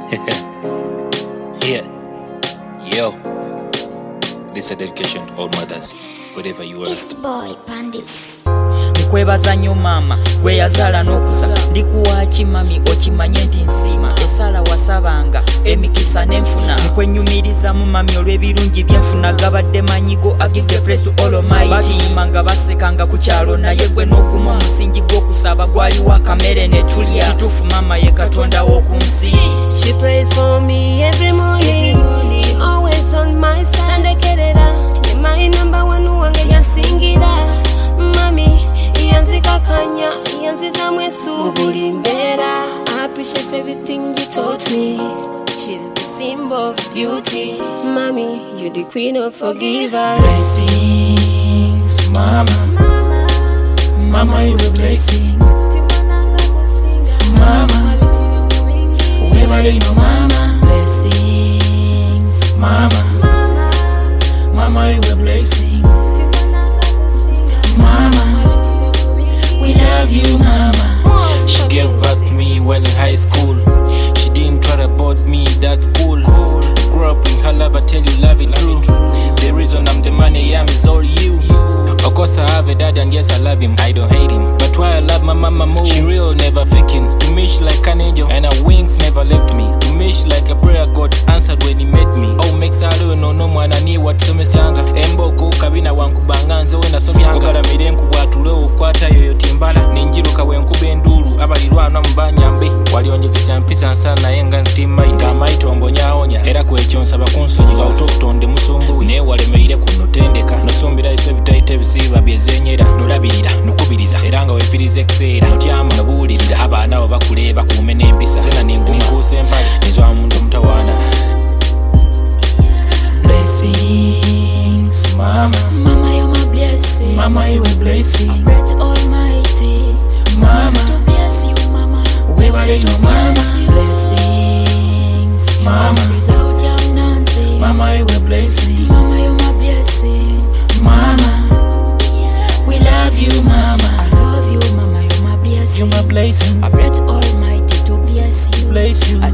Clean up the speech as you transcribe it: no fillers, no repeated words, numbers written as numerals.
Yeah. Yo. This is a dedication to all mothers, wherever you are. East Boy Pandis. Nkwebaza nnyo mama gwe yazaala n'okusa ndikuwa kimami okimanye nti nsima esala wasabanga emikisa n'enfuna nkwenyumiriza mu mami olw'ebirungi byenfuna gabadde manyigo I give the praise to all Almighty batima nga basekanga ku kyalo naye gwe n'oguma omusingi gw'okusaba gwali wa kamere ne tulya kituufu mama ye katonda w'oku nsi. She prays for me every morning. She always on my side. Tandekerera ye my number one wange yansingira mami yanzikakanya yanziza mwesu buli mbeera. I appreciate for everything you taught me. She's the symbol of beauty. Mommy, you're the queen of forgivers. Blessings, mama. Mama, you're a blessing. Mama, wherever you know, mama. Blessings, mama. Mama, you're a blessing. Mama, we love you, mama. She gave birth to me while in high school. She didn't try to abort me, that's cool. Grew up in her love, I tell you, love it true. The reason I'm the man I am is all you. Of course I have a dad and yes I love him, I don't hate him. But why I love my mama more, she real, never faking. To me she like an angel, and her wings never left me. To me she like a prayer God answered when he made me. Oh makes I don't know no mwana ni watusomesanga. Emboko kabina wankubanga nze wena somyanga. Ogala mirenku bwatule ukwata yoyo timbala. Ninjiruka wenkube nduru, abalirwana mbanyambe. Walionjekesa mpisa nsana yenga nzitima ita maito mbonyaonya. Era kwekyo nsaba kunsonyiza utokutonde musumbu. Ne walemeire kunotendeka. Nosumbira iso bitaite bisiba byezenyera. Nolabirira, nukubiriza. Era nga wefirize kiseera. Notyama nobuulirira. Abaana abo bakuleba kuume n'empisa. Zena ninguma kusempale. Nizwa muntu mutawaana. Blessings, mama. Mama, you're my blessing. Mama, you're a blessing. I pray to Almighty. Mama, To bless you, mama. wherever you know, mama. Blessings. Mama. Without you, I'm nothing. Mama, you're a blessing. Mama, you're my blessing. Mama, we love you, mama. I love you, mama. You're my blessing. You're my blessing. I pray to Almighty to bless you. Bless you. I